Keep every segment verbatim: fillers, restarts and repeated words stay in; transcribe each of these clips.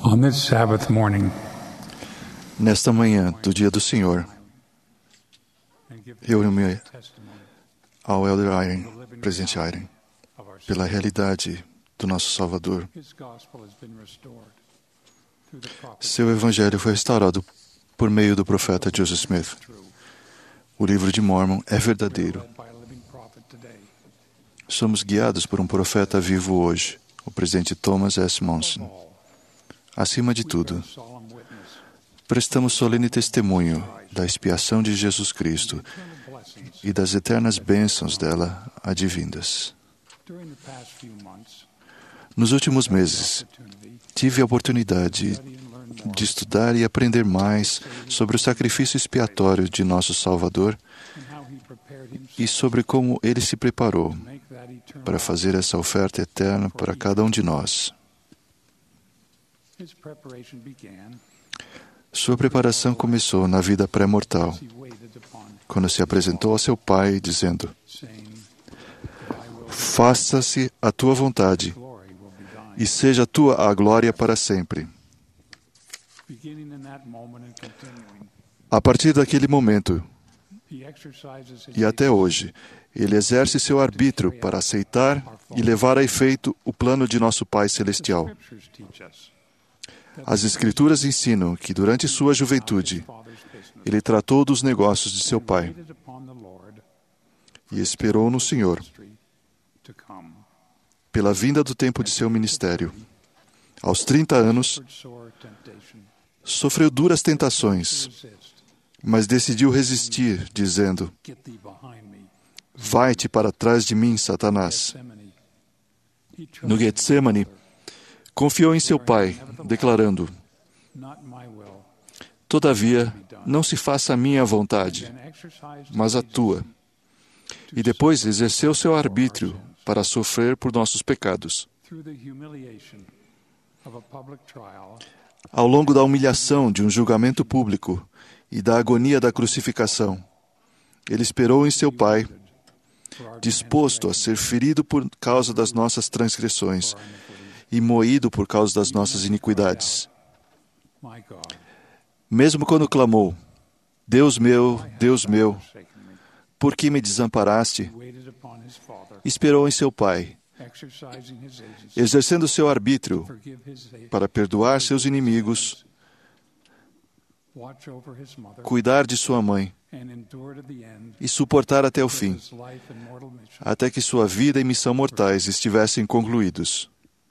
On this Sabbath morning, Nesta manhã do dia do Senhor, eu me ao Elder Iron, presidente Iron, pela realidade do nosso Salvador. Seu Evangelho foi restaurado por meio do profeta Joseph Smith. O livro de Mormon é verdadeiro. Somos guiados por um profeta vivo hoje, o presidente Thomas S. Monson. Acima de tudo, prestamos solene testemunho da expiação de Jesus Cristo e das eternas bênçãos dela advindas. Nos últimos meses, tive a oportunidade de estudar e aprender mais sobre o sacrifício expiatório de nosso Salvador e sobre como ele se preparou para fazer essa oferta eterna para cada um de nós. Sua preparação começou na vida pré-mortal, quando se apresentou a seu Pai, dizendo: faça-se a tua vontade, e seja tua a glória para sempre. A partir daquele momento, e até hoje, ele exerce seu arbítrio para aceitar e levar a efeito o plano de nosso Pai Celestial. As Escrituras ensinam que, durante sua juventude, ele tratou dos negócios de seu pai e esperou no Senhor pela vinda do tempo de seu ministério. Aos trinta anos, sofreu duras tentações, mas decidiu resistir, dizendo: vai-te para trás de mim, Satanás. No Getsemane, confiou em seu pai, declarando: todavia, não se faça a minha vontade, mas a tua. E depois exerceu seu arbítrio para sofrer por nossos pecados. Ao longo da humilhação de um julgamento público e da agonia da crucificação, ele esperou em seu pai, disposto a ser ferido por causa das nossas transgressões e moído por causa das nossas iniquidades. Mesmo quando clamou: Deus meu, Deus meu, por que me desamparaste? Esperou em seu Pai, exercendo seu arbítrio para perdoar seus inimigos, cuidar de sua mãe e suportar até o fim, até que sua vida e missão mortais estivessem concluídos.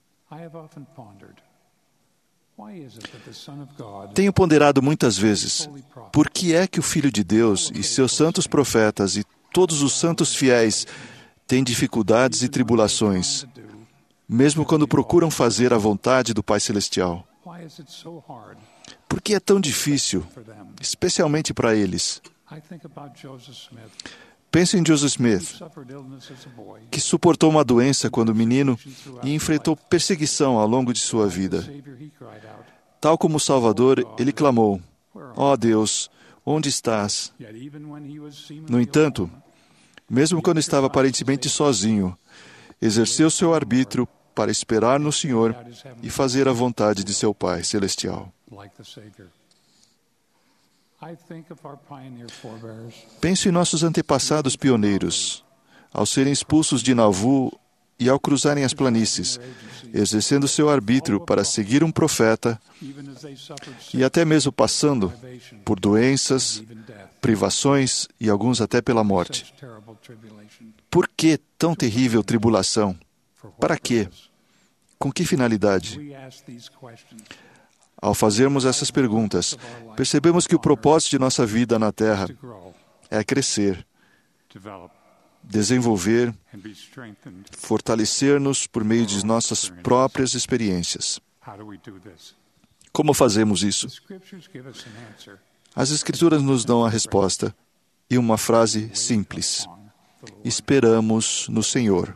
Tenho ponderado muitas vezes por que é que o Filho de Deus e seus santos profetas e todos os santos fiéis têm dificuldades e tribulações, mesmo quando procuram fazer a vontade do Pai Celestial. Por que é tão difícil, especialmente para eles? Penso em Joseph Smith, que suportou uma doença quando menino e enfrentou perseguição ao longo de sua vida. Tal como o Salvador, ele clamou: ó Deus, onde estás? No entanto, mesmo quando estava aparentemente sozinho, exerceu seu arbítrio para esperar no Senhor e fazer a vontade de seu Pai Celestial. Penso em nossos antepassados pioneiros, ao serem expulsos de Nauvoo e ao cruzarem as planícies, exercendo seu arbítrio para seguir um profeta e até mesmo passando por doenças, privações e alguns até pela morte. Por que tão terrível tribulação? Para quê? Com que finalidade? Ao fazermos essas perguntas, percebemos que o propósito de nossa vida na Terra é crescer, desenvolver, fortalecer-nos por meio de nossas próprias experiências. Como fazemos isso? As Escrituras nos dão a resposta e uma frase simples: esperamos no Senhor.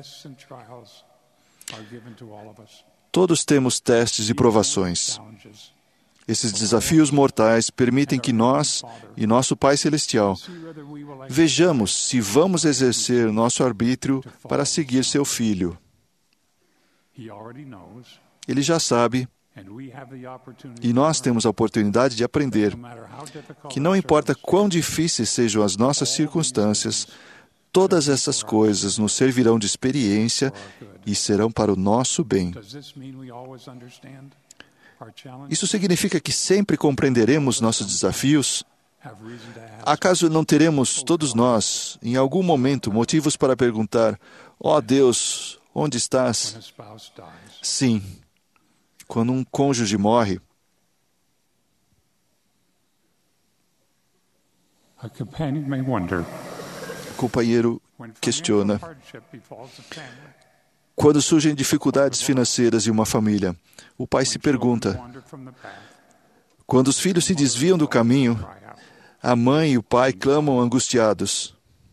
Todos temos testes e provações. Esses desafios mortais permitem que nós e nosso Pai Celestial vejamos se vamos exercer nosso arbítrio para seguir seu Filho. Ele já sabe E nós temos a oportunidade de aprender que não importa quão difíceis sejam as nossas circunstâncias, todas essas coisas nos servirão de experiência e serão para o nosso bem. Isso significa que sempre compreenderemos nossos desafios? Acaso não teremos, todos nós, em algum momento, motivos para perguntar: ó Deus, onde estás? Sim. Quando um cônjuge morre, o companheiro questiona. Quando surgem dificuldades financeiras em uma família, o pai se pergunta. Quando os filhos se desviam do caminho, a mãe e o pai clamam angustiados.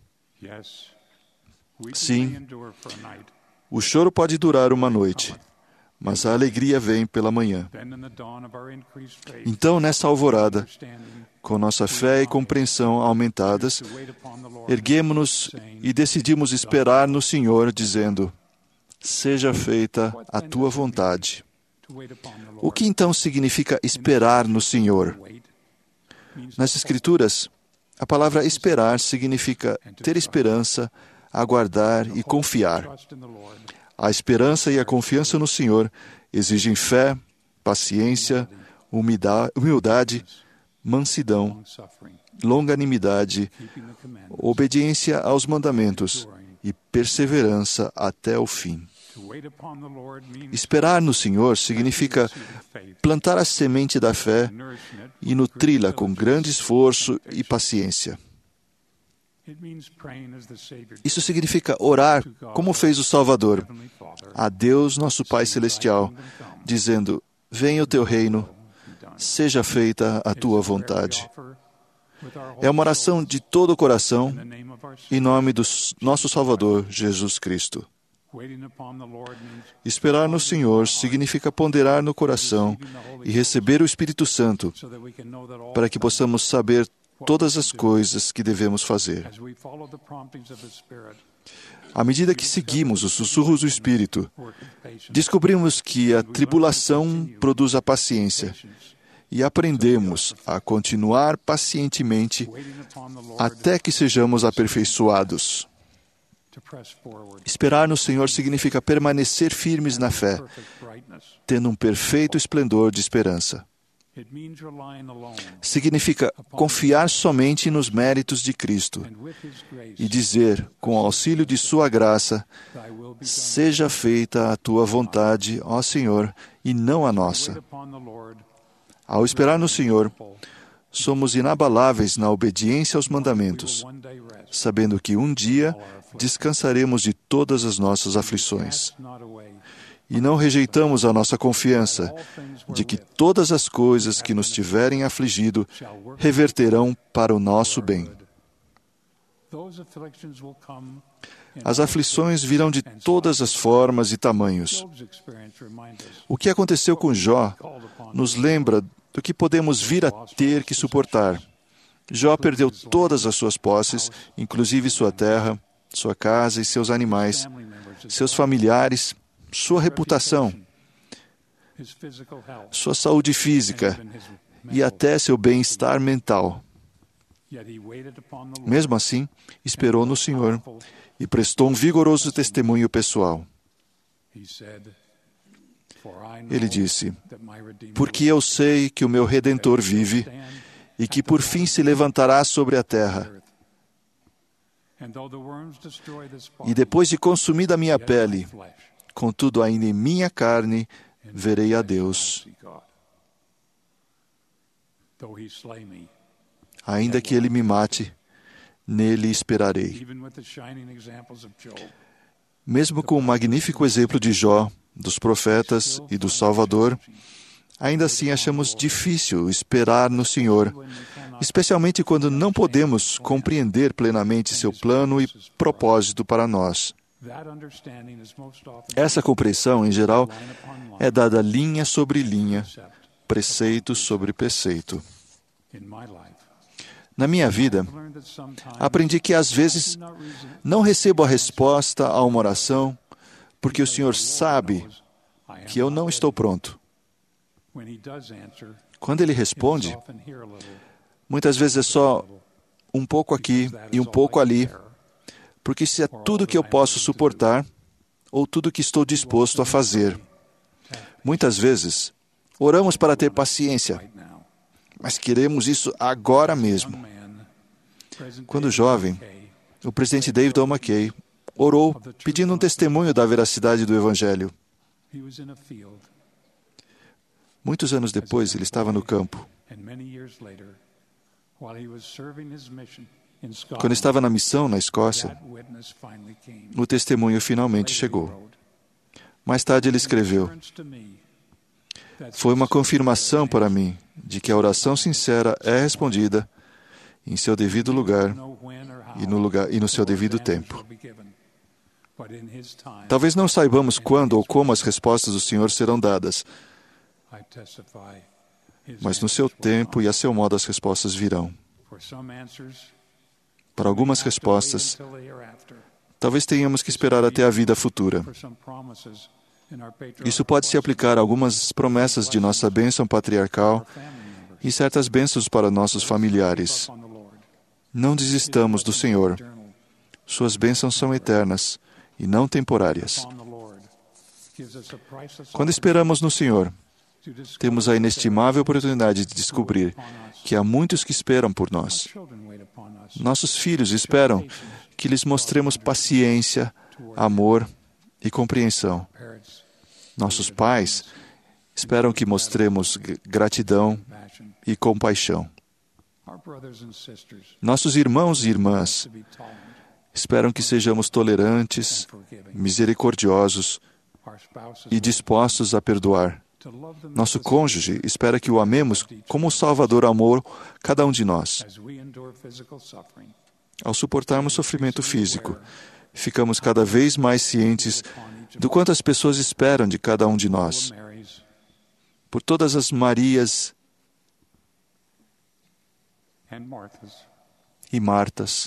Sim, o choro pode durar uma noite, mas a alegria vem pela manhã. Então, nessa alvorada, com nossa fé e compreensão aumentadas, erguemo-nos e decidimos esperar no Senhor, dizendo: seja feita a tua vontade. O que então significa esperar no Senhor? Nas Escrituras, a palavra esperar significa ter esperança, aguardar e confiar. A esperança e a confiança no Senhor exigem fé, paciência, humildade, mansidão, longanimidade, obediência aos mandamentos e perseverança até o fim. Esperar no Senhor significa plantar a semente da fé e nutri-la com grande esforço e paciência. Isso significa orar como fez o Salvador, a Deus, nosso Pai Celestial, dizendo: venha o teu reino, seja feita a tua vontade. É uma oração de todo o coração, em nome do nosso Salvador, Jesus Cristo. Esperar no Senhor significa ponderar no coração e receber o Espírito Santo, para que possamos saber todas as coisas que devemos fazer. À medida que seguimos os sussurros do Espírito, descobrimos que a tribulação produz a paciência e aprendemos a continuar pacientemente até que sejamos aperfeiçoados. Esperar no Senhor significa permanecer firmes na fé, tendo um perfeito esplendor de esperança. Significa confiar somente nos méritos de Cristo e dizer, com o auxílio de Sua graça: seja feita a Tua vontade, ó Senhor, e não a nossa. Ao esperar no Senhor, somos inabaláveis na obediência aos mandamentos, sabendo que um dia descansaremos de todas as nossas aflições. E não rejeitamos a nossa confiança de que todas as coisas que nos tiverem afligido reverterão para o nosso bem. As aflições virão de todas as formas e tamanhos. O que aconteceu com Jó nos lembra do que podemos vir a ter que suportar. Jó perdeu todas as suas posses, inclusive sua terra, sua casa e seus animais, seus familiares, sua reputação, sua saúde física e até seu bem-estar mental. Mesmo assim, esperou no Senhor e prestou um vigoroso testemunho pessoal. Ele disse: porque eu sei que o meu Redentor vive e que por fim se levantará sobre a terra. E depois de consumida a minha pele, contudo ainda em minha carne, verei a Deus. Ainda que Ele me mate, nele esperarei. Mesmo com o magnífico exemplo de Jó, dos profetas e do Salvador, ainda assim achamos difícil esperar no Senhor, especialmente quando não podemos compreender plenamente seu plano e propósito para nós. Essa compreensão, em geral, é dada linha sobre linha, preceito sobre preceito. Na minha vida, aprendi que às vezes não recebo a resposta a uma oração porque o Senhor sabe que eu não estou pronto. Quando ele responde, muitas vezes é só um pouco aqui e um pouco ali, porque isso é tudo que eu posso suportar ou tudo que estou disposto a fazer. Muitas vezes, oramos para ter paciência, mas queremos isso agora mesmo. Quando jovem, o presidente David O. McKay orou pedindo um testemunho da veracidade do Evangelho. Muitos anos depois, ele estava no campo. Quando estava na missão na Escócia, o testemunho finalmente chegou. Mais tarde ele escreveu: foi uma confirmação para mim de que a oração sincera é respondida em seu devido lugar e no, lugar, e no seu devido tempo. Talvez não saibamos quando ou como as respostas do Senhor serão dadas, mas no seu tempo e a seu modo as respostas virão. Para algumas respostas, talvez tenhamos que esperar até a vida futura. Isso pode se aplicar a algumas promessas de nossa bênção patriarcal e certas bênçãos para nossos familiares. Não desistamos do Senhor. Suas bênçãos são eternas e não temporárias. Quando esperamos no Senhor, temos a inestimável oportunidade de descobrir que há muitos que esperam por nós. Nossos filhos esperam que lhes mostremos paciência, amor e compreensão. Nossos pais esperam que mostremos gratidão e compaixão. Nossos irmãos e irmãs esperam que sejamos tolerantes, misericordiosos e dispostos a perdoar. Nosso cônjuge espera que o amemos como o Salvador amou cada um de nós. Ao suportarmos sofrimento físico, ficamos cada vez mais cientes do quanto as pessoas esperam de cada um de nós. Por todas as Marias e Martas,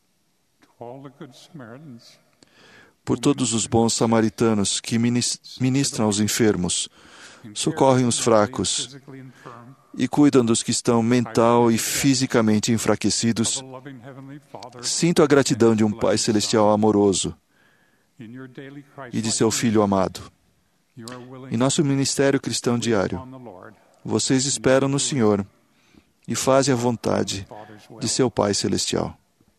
por todos os bons samaritanos que ministram aos enfermos, socorrem os fracos e cuidam dos que estão mental e fisicamente enfraquecidos, sinto a gratidão de um Pai Celestial amoroso e de seu Filho amado. Em nosso ministério cristão diário, vocês esperam no Senhor e fazem a vontade de seu Pai Celestial.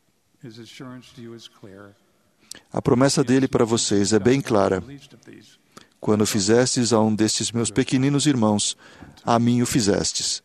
A promessa dele para vocês é bem clara. Quando fizestes a um destes meus pequeninos irmãos, a mim o fizestes.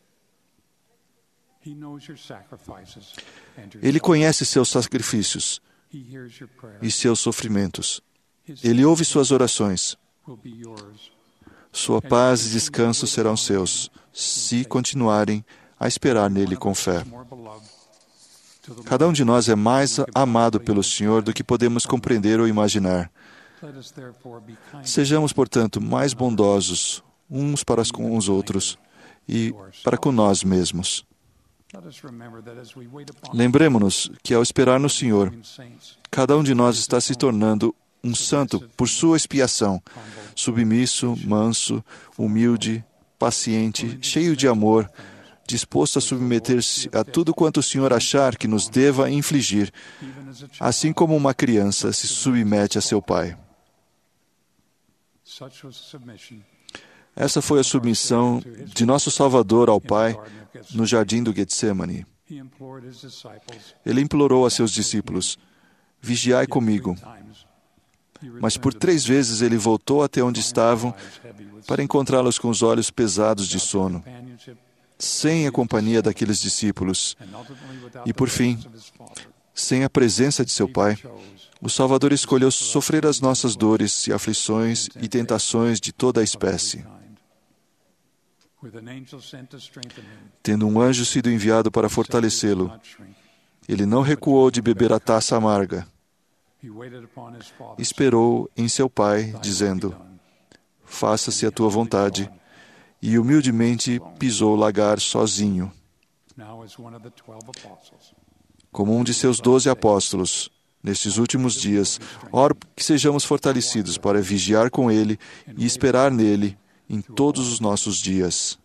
Ele conhece seus sacrifícios e seus sofrimentos. Ele ouve suas orações. Sua paz e descanso serão seus, se continuarem a esperar nele com fé. Cada um de nós é mais amado pelo Senhor do que podemos compreender ou imaginar. Sejamos, portanto, mais bondosos uns para com os outros e para com nós mesmos. Lembremos-nos que, ao esperar no Senhor, cada um de nós está se tornando um santo por sua expiação, submisso, manso, humilde, paciente, cheio de amor, disposto a submeter-se a tudo quanto o Senhor achar que nos deva infligir, assim como uma criança se submete a seu pai. Essa foi a submissão de nosso Salvador ao Pai no jardim do Getsemane. Ele implorou a seus discípulos: vigiai comigo. Mas por três vezes ele voltou até onde estavam para encontrá-los com os olhos pesados de sono, sem a companhia daqueles discípulos. E por fim, sem a presença de seu Pai, o Salvador escolheu sofrer as nossas dores e aflições e tentações de toda a espécie. Tendo um anjo sido enviado para fortalecê-lo, ele não recuou de beber a taça amarga. Esperou em seu Pai, dizendo: faça-se a tua vontade, e humildemente pisou o lagar sozinho. Como um de seus doze apóstolos, nestes últimos dias, oro que sejamos fortalecidos para vigiar com Ele e esperar nele em todos os nossos dias.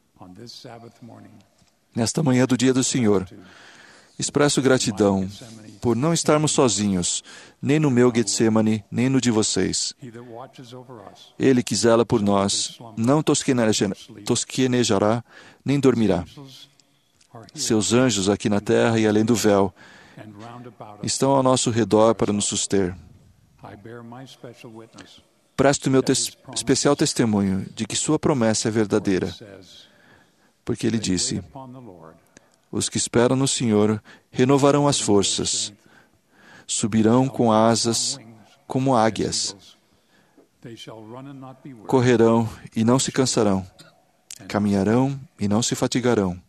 Nesta manhã do dia do Senhor, expresso gratidão por não estarmos sozinhos, nem no meu Getsemane, nem no de vocês. Ele que zela por nós, não tosquenejará, nem dormirá. Seus anjos aqui na terra e além do véu estão ao nosso redor para nos suster. Presto meu tes- especial testemunho de que sua promessa é verdadeira, porque ele disse: os que esperam no Senhor renovarão as forças, subirão com asas como águias, correrão e não se cansarão, caminharão e não se fatigarão.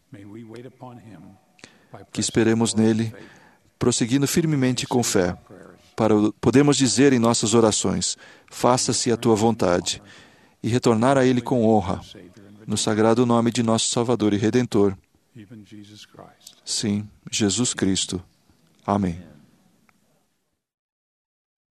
Que esperemos nele, prosseguindo firmemente com fé, para podermos dizer em nossas orações: faça-se a tua vontade, e retornar a ele com honra, no sagrado nome de nosso Salvador e Redentor. Sim, Jesus Cristo. Amém.